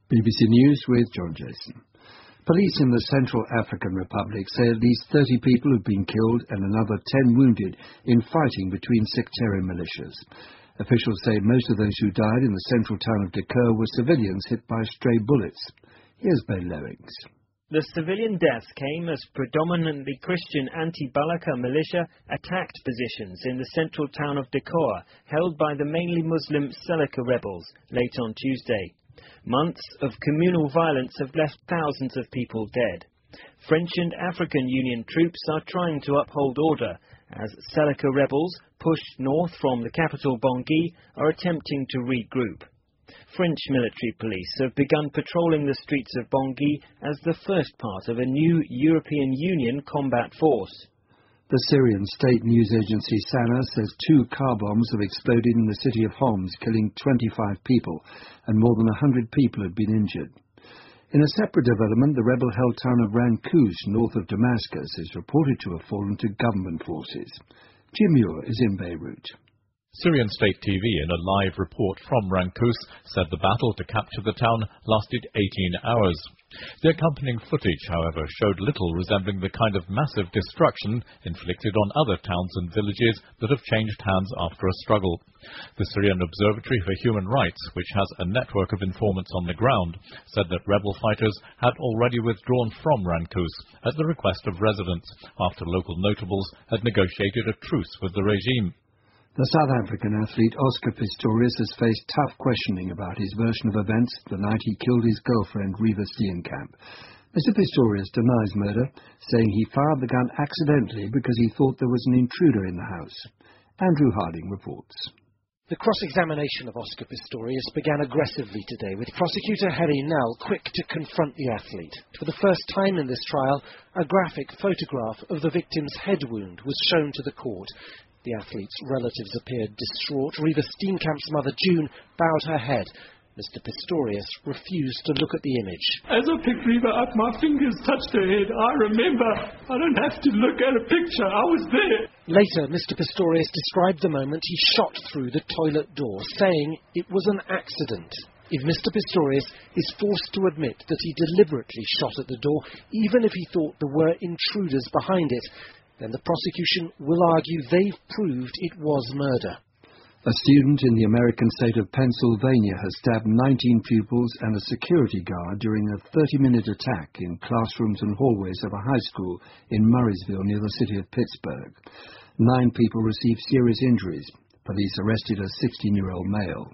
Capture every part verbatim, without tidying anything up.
B B C News with John Jason. Police in the Central African Republic say at least thirty people have been killed and another ten wounded in fighting between sectarian militias. Officials say most of those who died in the central town of Dakar were civilians hit by stray bullets. Here's Ben Lowings. The civilian deaths came as predominantly Christian anti-Balaka militia attacked positions in the central town of Dakar, held by the mainly Muslim Seleka rebels, late on Tuesday. Months of communal violence have left thousands of people dead. French and African Union troops are trying to uphold order, as Seleka rebels, pushed north from the capital Bangui, are attempting to regroup. French military police have begun patrolling the streets of Bangui as the first part of a new European Union combat force. The Syrian state news agency SANA says two car bombs have exploded in the city of Homs, killing twenty-five people, and more than one hundred people have been injured. In a separate development, the rebel-held town of Rankous, north of Damascus, is reported to have fallen to government forces. Jim Muir is in Beirut. Syrian state T V, in a live report from Rankous, said the battle to capture the town lasted eighteen hours. The accompanying footage, however, showed little resembling the kind of massive destruction inflicted on other towns and villages that have changed hands after a struggle. The Syrian Observatory for Human Rights, which has a network of informants on the ground, said that rebel fighters had already withdrawn from Rankous at the request of residents, after local notables had negotiated a truce with the regime. The South African athlete Oscar Pistorius has faced tough questioning about his version of events the night he killed his girlfriend Reeva Steenkamp. Mister Pistorius denies murder, saying he fired the gun accidentally because he thought there was an intruder in the house. Andrew Harding reports. The cross-examination of Oscar Pistorius began aggressively today, with prosecutor Harry Nell quick to confront the athlete. For the first time in this trial, a graphic photograph of the victim's head wound was shown to the court. The athlete's relatives appeared distraught. Reeva Steenkamp's mother, June, bowed her head. Mister Pistorius refused to look at the image. As I picked Reeva up, my fingers touched her head. I remember. I don't have to look at a picture. I was there. Later, Mister Pistorius described the moment he shot through the toilet door, saying it was an accident. If Mister Pistorius is forced to admit that he deliberately shot at the door, even if he thought there were intruders behind it, then the prosecution will argue they've proved it was murder. A student in the American state of Pennsylvania has stabbed nineteen pupils and a security guard during a thirty-minute attack in classrooms and hallways of a high school in Murraysville near the city of Pittsburgh. Nine people received serious injuries. Police arrested a sixteen-year-old male.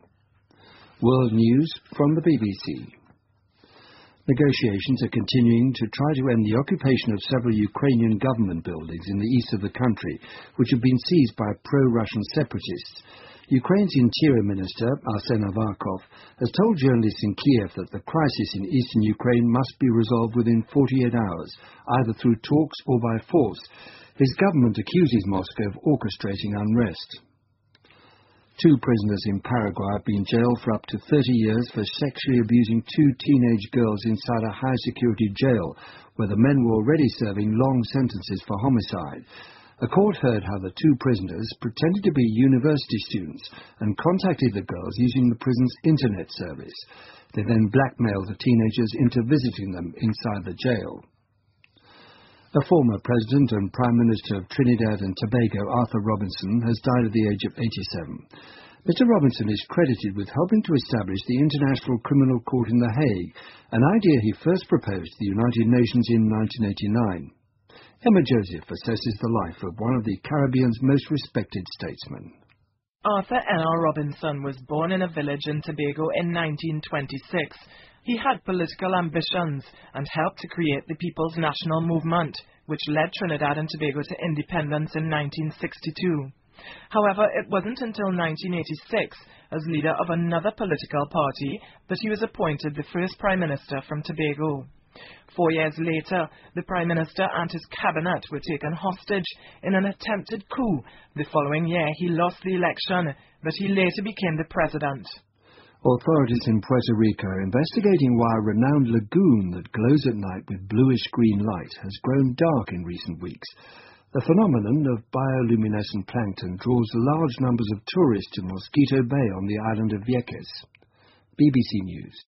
World News from the B B C. Negotiations are continuing to try to end the occupation of several Ukrainian government buildings in the east of the country, which have been seized by pro-Russian separatists. Ukraine's Interior Minister, Arsen Avakov, has told journalists in Kiev that the crisis in eastern Ukraine must be resolved within forty-eight hours, either through talks or by force. His government accuses Moscow of orchestrating unrest. Two prisoners in Paraguay have been jailed for up to thirty years for sexually abusing two teenage girls inside a high-security jail, where the men were already serving long sentences for homicide. A court heard how the two prisoners pretended to be university students and contacted the girls using the prison's internet service. They then blackmailed the teenagers into visiting them inside the jail. The former President and Prime Minister of Trinidad and Tobago, Arthur Robinson, has died at the age of eighty-seven. Mister Robinson is credited with helping to establish the International Criminal Court in The Hague, an idea he first proposed to the United Nations in nineteen eighty-nine. Emma Joseph assesses the life of one of the Caribbean's most respected statesmen. Arthur N R Robinson was born in a village in Tobago in nineteen twenty-six. He had political ambitions and helped to create the People's National Movement, which led Trinidad and Tobago to independence in nineteen sixty-two. However, it wasn't until nineteen eighty-six, as leader of another political party, that he was appointed the first Prime Minister from Tobago. Four years later, the Prime Minister and his cabinet were taken hostage in an attempted coup. The following year, he lost the election, but he later became the president. Authorities in Puerto Rico are investigating why a renowned lagoon that glows at night with bluish-green light has grown dark in recent weeks. The phenomenon of bioluminescent plankton draws large numbers of tourists to Mosquito Bay on the island of Vieques. B B C News.